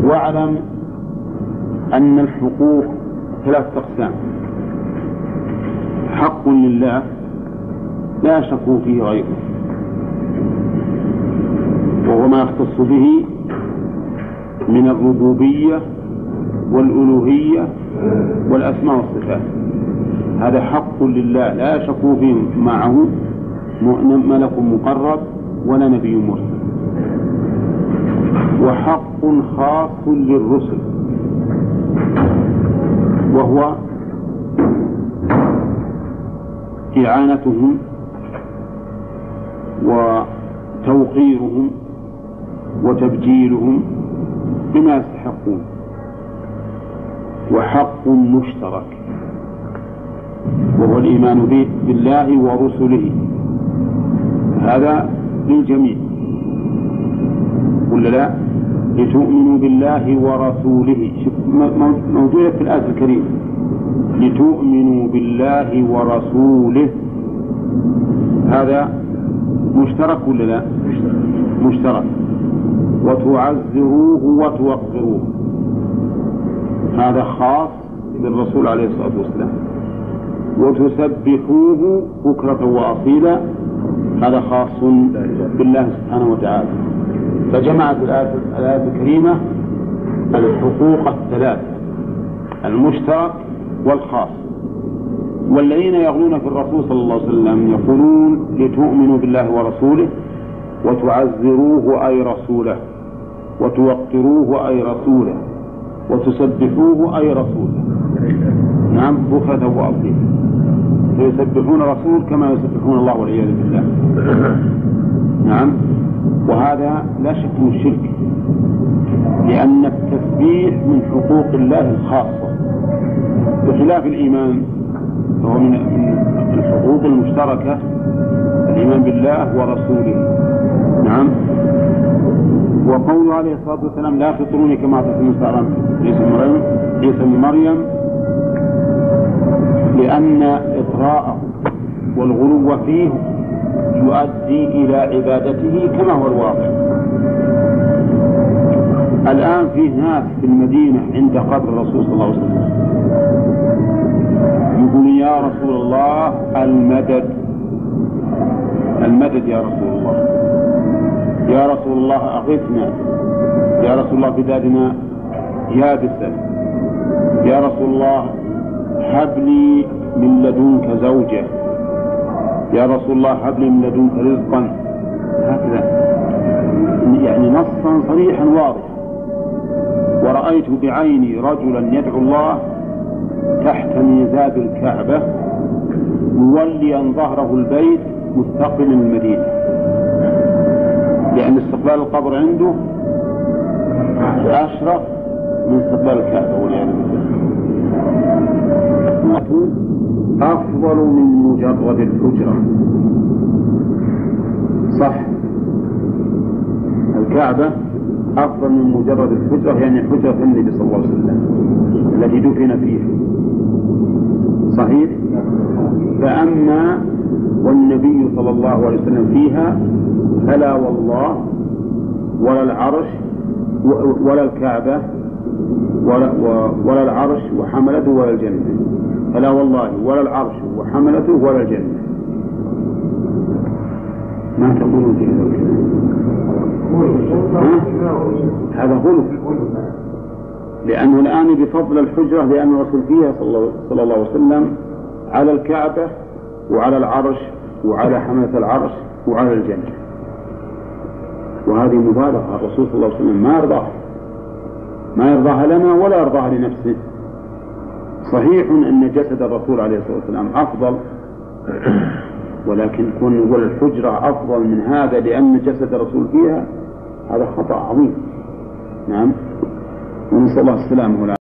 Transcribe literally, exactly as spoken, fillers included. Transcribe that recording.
واعلم أن الحقوق ثلاثة أقسام: حق لله لا يشك فيه غيره، وهو ما يختص به من الربوبية والألوهية والأسماء والصفات، هذا حق لله لا يشك فيه معه ملك مقرب ولا نبي مرسل. وحق خاص للرسل، وهو إعانتهم وتوقيرهم وتبجيلهم بما يستحقون. وحق مشترك، وهو الإيمان به بالله ورسله، هذا للجميع ولا لا؟ لتؤمنوا بالله ورسوله، موجودة في الآية الكريمة، لتؤمنوا بالله ورسوله، هذا مشترك ولا لا؟ مشترك. وتعزروه وتوقروه، هذا خاص بالرسول عليه الصلاة والسلام. وتسبحوه بكرة وأصيلا، هذا خاص بالله سبحانه وتعالى. فجمعت الآية الكريمة الحقوق الثلاثة: المشترك والخاص. والذين يغلون في الرسول صلى الله عليه وسلم يقولون لتؤمنوا بالله ورسوله وتعزروه أي رسوله، وتوقروه أي رسوله، وتسبحوه أي رسوله. نعم، بكرة وأصيلا، فيسبحون رسول كما يسبحون الله والعياذ بالله. نعم، وهذا لا شك من الشرك، لأن التسبيح من حقوق الله الخاصة، بخلاف الإيمان فهو من الحقوق المشتركة، الإيمان بالله ورسوله. نعم. وقوله عليه الصلاة والسلام لا تطروني كما تطرون عيسى بن مريم، لأن إطراءه والغلو فيه يؤدي إلى عبادته كما هو الواقع. الآن في ناس في المدينة عند قبر الرسول صلى الله عليه وسلم يقول يا رسول الله المدد، المدد يا رسول الله، يا رسول الله أغثنا، يا رسول الله بلادنا يابسة، يا رسول الله هب لي من لدنك زوجة، يا رسول الله هب لي من لدنك رزقا، هكذا يعني نصا صريحا واضحا. ورأيت بعيني رجلا يدعو الله تحت ميزاب الكعبة موليا ظهره البيت مستقبلا المدينة، لأن استقبال القبر عنده أشرف من استقبال الكعبة والعياذ بالله. أفضل من مجرد الحجرة، صح، الكعبة أفضل من مجرد الحجرة، يعني حجرة النبي صلى الله عليه وسلم التي دفن فيها، صحيح. فأما والنبي صلى الله عليه وسلم فيها فلا والله ولا العرش ولا الكعبة ولا, ولا العرش وحملته ولا الجنة، فلا والله ولا العرش وحملته ولا الجنة. ما تقولون في هذا غلو، لأنه الآن بفضل الحجرة، لأن الرسول فيها صلى الله عليه وسلم على الكعبة وعلى العرش وعلى حملة العرش وعلى الجنة، وهذه مبالغة. الرسول صلى الله عليه وسلم ما يرضاها، ما يرضاها لنا ولا يرضاها لنفسه. صحيح أن جسد الرسول عليه الصلاة والسلام أفضل، ولكن كون نقول الحجرة أفضل من هذا لأن جسد الرسول فيها، هذا خطأ عظيم. نعم، ونسأل الله السلامة.